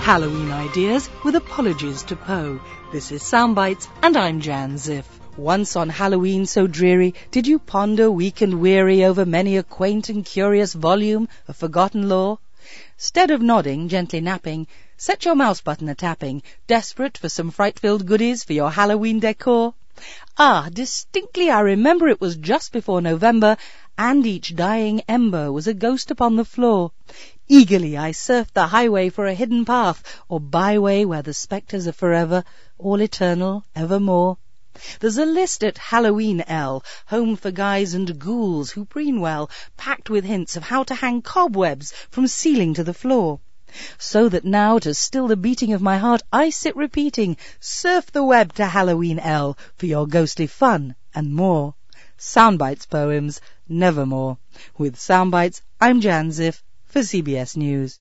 Halloween ideas with apologies to Poe. This is Soundbites, and I'm Jan Ziff. Once on Halloween so dreary, did you ponder weak and weary over many a quaint and curious volume of forgotten lore? Stead of nodding, gently napping, set your mouse button a-tapping, desperate for some fright-filled goodies for your Halloween decor. Distinctly I remember it was just before November, and each dying ember was a ghost upon the floor. Eagerly I surfed the highway for a hidden path, or byway where the spectres are forever, all eternal, evermore. There's a list at Halloween L, home for guys and ghouls who preen well, packed with hints of how to hang cobwebs from ceiling to the floor. So that now, to still the beating of my heart, I sit repeating, surf the web to Halloween L for your ghostly fun and more. Soundbites poems, nevermore. With Soundbites, I'm Jan Ziff for CBS News.